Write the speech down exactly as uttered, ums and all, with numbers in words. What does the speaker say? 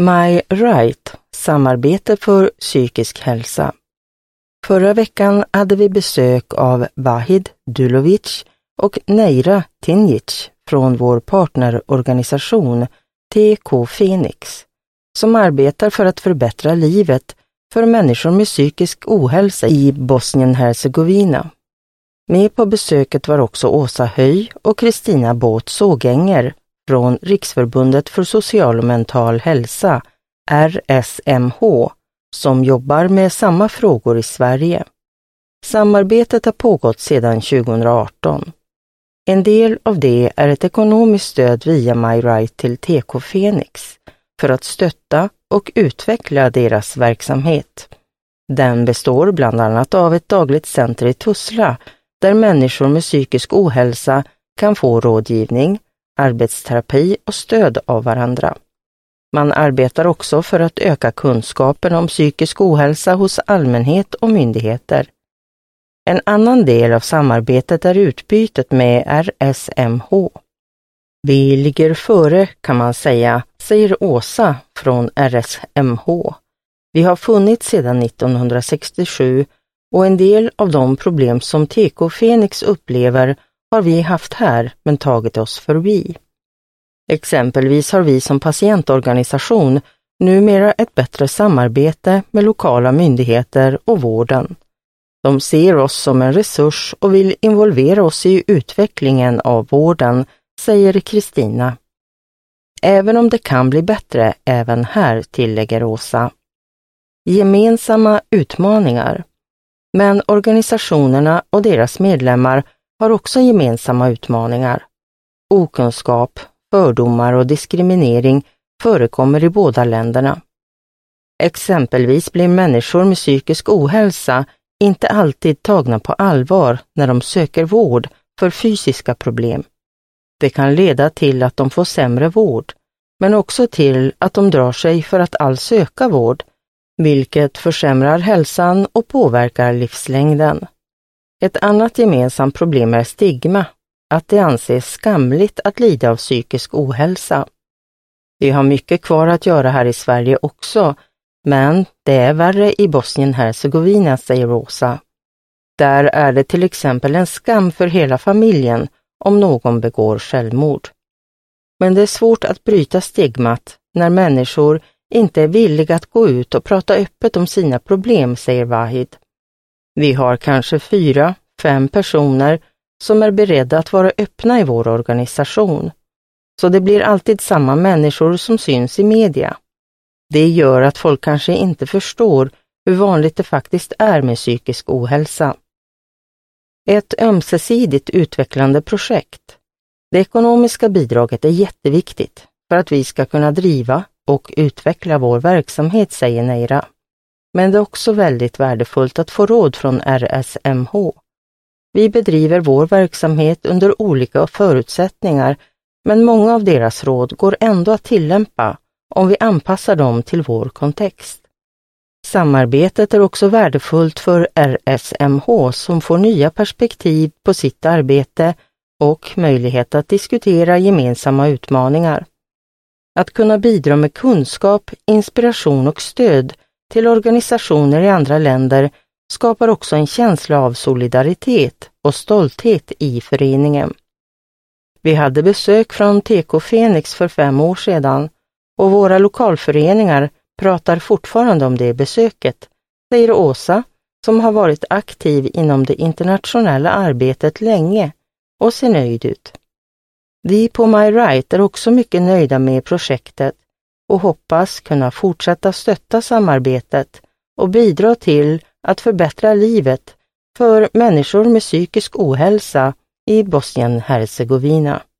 My Right, samarbete för psykisk hälsa. Förra veckan hade vi besök av Vahid Dulovic och Neira Tinjic från vår partnerorganisation T K Fenix, som arbetar för att förbättra livet för människor med psykisk ohälsa i Bosnien-Hercegovina. Med på besöket var också Åsa Höj och Kristina Båth Sågänger från Riksförbundet för social och mental hälsa, R S M H, som jobbar med samma frågor i Sverige. Samarbetet har pågått sedan tjugohundraarton. En del av det är ett ekonomiskt stöd via My Right till T K Fenix för att stötta och utveckla deras verksamhet. Den består bland annat av ett dagligt center i Tuzla där människor med psykisk ohälsa kan få rådgivning, arbetsterapi och stöd av varandra. Man arbetar också för att öka kunskapen om psykisk ohälsa hos allmänhet och myndigheter. En annan del av samarbetet är utbytet med R S M H. Vi ligger före, kan man säga, säger Åsa från R S M H. Vi har funnits sedan nittonhundrasextiosju och en del av de problem som T K Fenix upplever har vi haft här men tagit oss förbi. Exempelvis har vi som patientorganisation numera ett bättre samarbete med lokala myndigheter och vården. De ser oss som en resurs och vill involvera oss i utvecklingen av vården, säger Kristina. Även om det kan bli bättre även här, tillägger Åsa. Gemensamma utmaningar. Men organisationerna och deras medlemmar har också gemensamma utmaningar. Okunskap, fördomar och diskriminering förekommer i båda länderna. Exempelvis blir människor med psykisk ohälsa inte alltid tagna på allvar när de söker vård för fysiska problem. Det kan leda till att de får sämre vård, men också till att de drar sig för att alls söka vård, vilket försämrar hälsan och påverkar livslängden. Ett annat gemensamt problem är stigma, att det anses skamligt att lida av psykisk ohälsa. Vi har mycket kvar att göra här i Sverige också, men det är värre i Bosnien-Hercegovina, säger Rosa. Där är det till exempel en skam för hela familjen om någon begår självmord. Men det är svårt att bryta stigmat när människor inte är villiga att gå ut och prata öppet om sina problem, säger Vahid. Vi har kanske fyra, fem personer som är beredda att vara öppna i vår organisation. Så det blir alltid samma människor som syns i media. Det gör att folk kanske inte förstår hur vanligt det faktiskt är med psykisk ohälsa. Ett ömsesidigt utvecklande projekt. Det ekonomiska bidraget är jätteviktigt för att vi ska kunna driva och utveckla vår verksamhet, säger Neira. Men det är också väldigt värdefullt att få råd från R S M H. Vi bedriver vår verksamhet under olika förutsättningar, men många av deras råd går ändå att tillämpa om vi anpassar dem till vår kontext. Samarbetet är också värdefullt för R S M H som får nya perspektiv på sitt arbete och möjlighet att diskutera gemensamma utmaningar. Att kunna bidra med kunskap, inspiration och stöd till organisationer i andra länder skapar också en känsla av solidaritet och stolthet i föreningen. Vi hade besök från T K Fenix för fem år sedan och våra lokalföreningar pratar fortfarande om det besöket, säger Åsa, som har varit aktiv inom det internationella arbetet länge och ser nöjd ut. Vi på My Right är också mycket nöjda med projektet och hoppas kunna fortsätta stötta samarbetet och bidra till att förbättra livet för människor med psykisk ohälsa i Bosnien-Hercegovina.